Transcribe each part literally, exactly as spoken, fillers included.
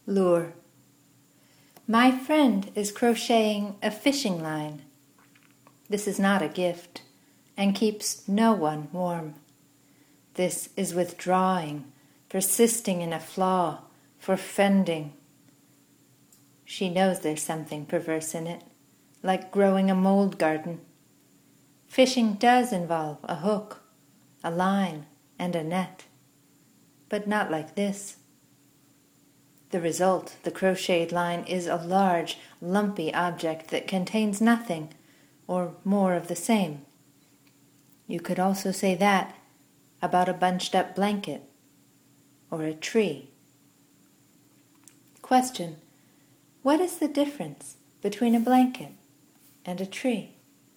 Lure. My friend is crocheting a fishing line. This is not a gift, and keeps no one warm. This is withdrawing, persisting in a flaw, forfending. She knows there's something perverse in it, like growing a mold garden. Fishing does involve a hook, a line, and a net, but not like this. The result, the crocheted line, is a large, lumpy object that contains nothing, or more of the same. You could also say that about a bunched-up blanket, or a tree. Question: what is the difference between a blanket and a tree?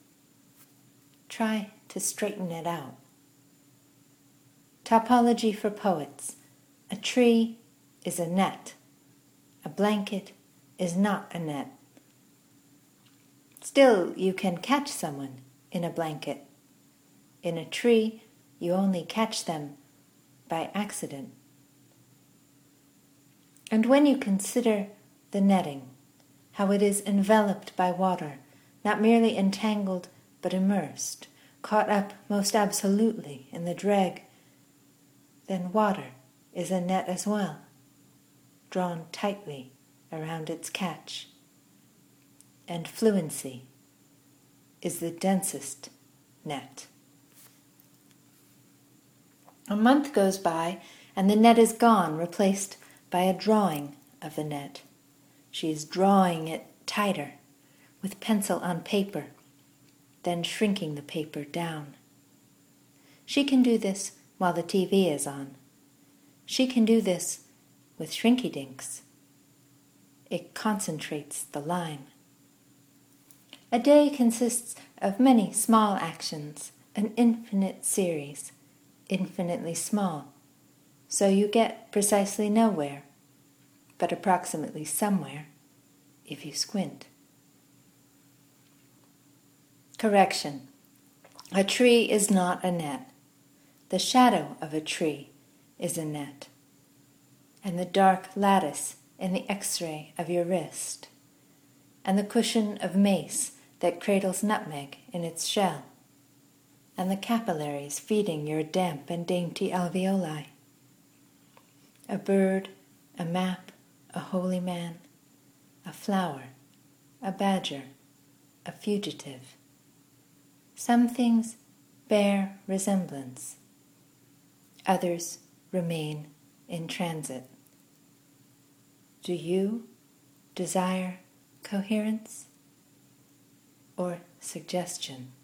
Try to straighten it out. Topology for poets. A tree is a net. A blanket is not a net. Still, you can catch someone in a blanket. In a tree, you only catch them by accident. And when you consider the netting, how it is enveloped by water, not merely entangled but immersed, caught up most absolutely in the drag, then water is a net as well, drawn tightly around its catch. And fluency is the densest net. A month goes by, and the net is gone, replaced by a drawing of the net. She is drawing it tighter, with pencil on paper, then shrinking the paper down. She can do this while the T V is on. She can do this with shrinky-dinks. It concentrates the line. A day consists of many small actions, an infinite series, infinitely small, so you get precisely nowhere, but approximately somewhere, if you squint. Correction. A tree is not a net. The shadow of a tree is a net, and the dark lattice in the X-ray of your wrist, and the cushion of mace that cradles nutmeg in its shell, and the capillaries feeding your damp and dainty alveoli. A bird, a map, a holy man, a flower, a badger, a fugitive. Some things bear resemblance. Others remain in transit. Do you desire coherence or suggestion?